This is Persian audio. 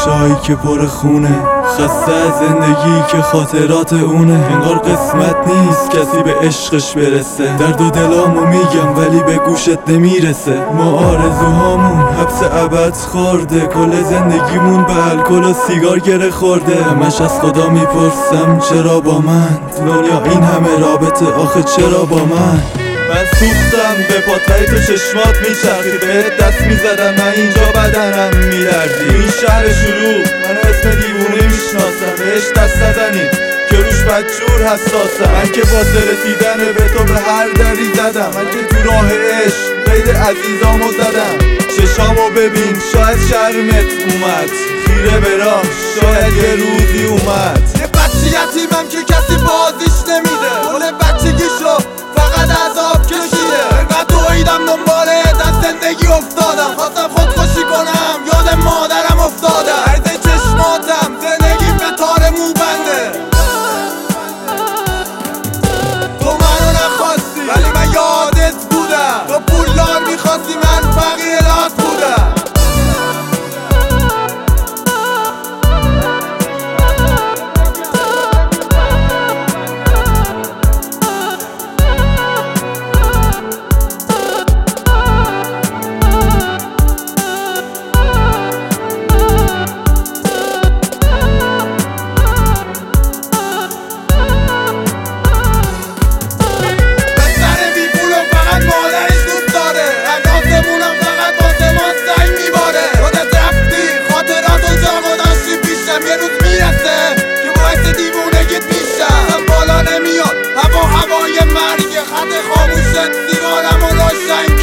چشایی که پر خونه، خسته از زندگی که خاطرات اونه. انگار قسمت نیست کسی به عشقش برسه، درد و دلامو میگم ولی به گوشت نمیرسه. ما آرزوهامون حبس ابد خورده، کل زندگیمون به الکل و سیگار گره خورده. همش از خدا میپرسم چرا با من؟ دنیا این همه رابطه آخه چرا با من؟ من سوختم به پاتای تو چشمات میچرخید، بهت دست میزدم من اینجا بدنم میلرزید. این شهر شلوغ من اسم دیوونه میشناسم، بهش دست نزنید که روش بدجور حساسم. من که واسه رسیدن به تو به هر دری زدم، من که تو راه عشق قید عزیزامو زدم. چشامو ببین شاید شرمت اومد، خیره به راه شاید یه روزی اومد. یه بچه یتیمم که کسی بازیش نمیده، گل بچگیشو فقط عذاب کشیده. انقدر دویدم دنبال از زندگی افتادم، خواستم خودکشی کنم یاد مادرم افتادم. عرض چشماتم زندگی به تار مو بنده، تو منو نخواستی ولی من یادت بودم. تو پولدار میخواستی من فقیرات بودم. هوای مرگ خط خاموشت سیگارم و روشن